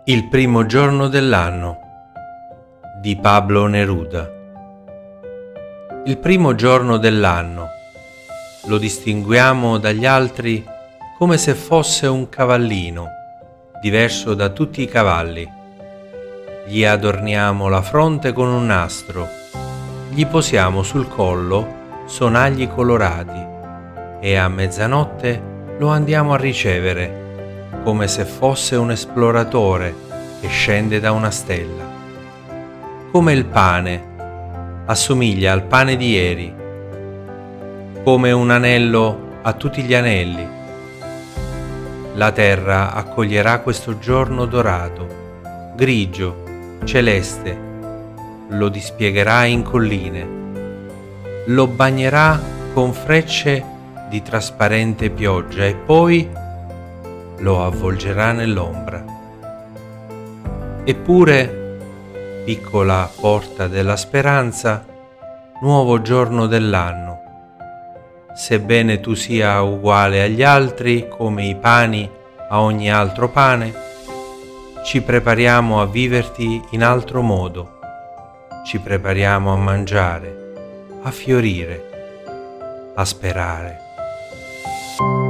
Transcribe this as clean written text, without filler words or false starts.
Il primo giorno dell'anno di Pablo Neruda. Il primo giorno dell'anno lo distinguiamo dagli altri come se fosse un cavallino, diverso da tutti i cavalli. Gli adorniamo la fronte con un nastro, gli posiamo sul collo sonagli colorati e a mezzanotte lo andiamo a ricevere come se fosse un esploratore che scende da una stella. Come il pane assomiglia al pane di ieri, come un anello a tutti gli anelli. La terra accoglierà questo giorno dorato, grigio, celeste, lo dispiegherà in colline, lo bagnerà con frecce di trasparente pioggia e poi lo avvolgerà nell'ombra. Eppure, piccola porta della speranza, nuovo giorno dell'anno, sebbene tu sia uguale agli altri come i pani a ogni altro pane, ci prepariamo a viverti in altro modo, ci prepariamo a mangiare, a fiorire, a sperare.